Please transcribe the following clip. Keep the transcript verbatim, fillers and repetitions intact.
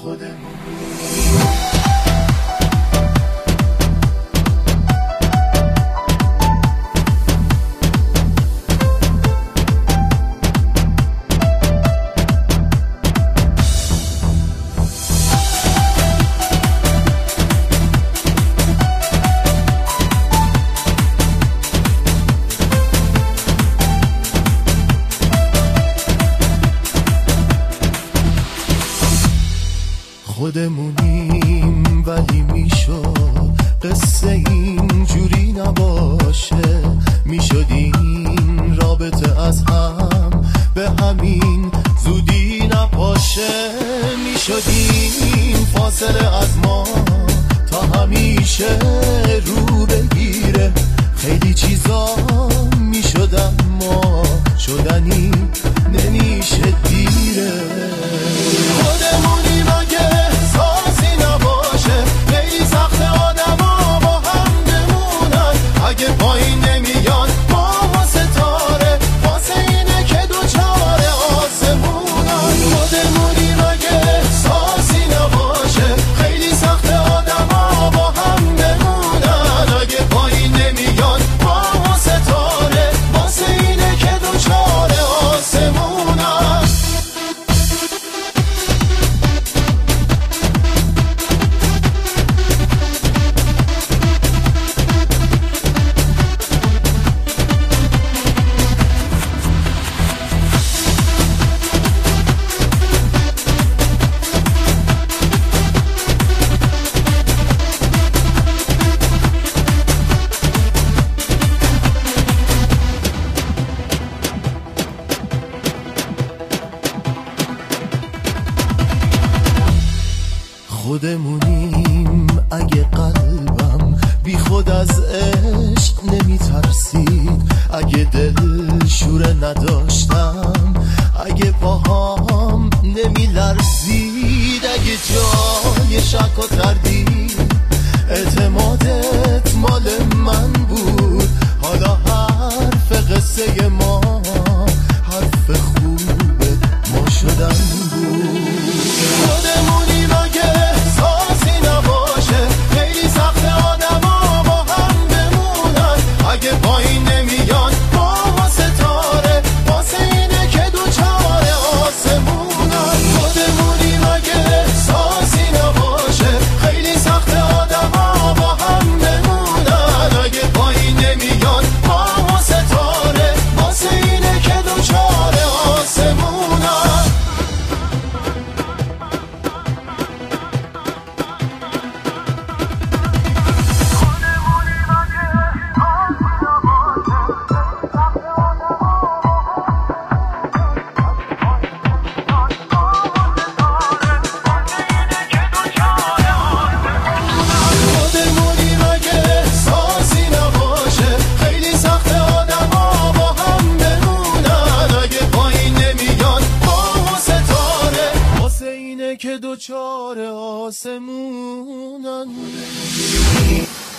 خودمون. خودمونیم ولی میشد قصه اینجوری نباشه، میشد این رابطه از هم به همین زودی نپاشه، میشد این فاصله از ما تا همیشه رو بگیره، خیلی چیزا میشد اما شدنی نمیشه دیره. خودمونیم اگه احساسی نباشه، خیلی سخت آدما با هم بمونن، اگه پایین نمیان ما و ستاره، واسه اینه که دوچاره آسمونن. خودمونیم اگه احساسی نباشه، خیلی سخت آدما با هم بمونن، اگه پایین نمیان ما و ستاره، واسه اینه که دوچاره آسمونن. خودمونیم اگه قلبم بی خود از عشق نمیترسید، اگه دل شوره نداشتم، اگه پاهام نمیلرزید، اگه جای شک و تردید اعتمادت مال من بود، حالا حرف قصه ما حرف خوب ما شدن بود. خودمونیم اگه احساسی نباشه، خیلی سخت آدما با هم بمونن، اگه پایین نمیان ما و ستاره، واسه اینه که دوچاره آسمونن. خودمونیم اگه احساسی نباشه، خیلی سخت آدما با هم بمونن، اگه پایین نمیان ما و ستاره، واسه اینه که دوچاره آسمونن. که دوچاره آسمونن.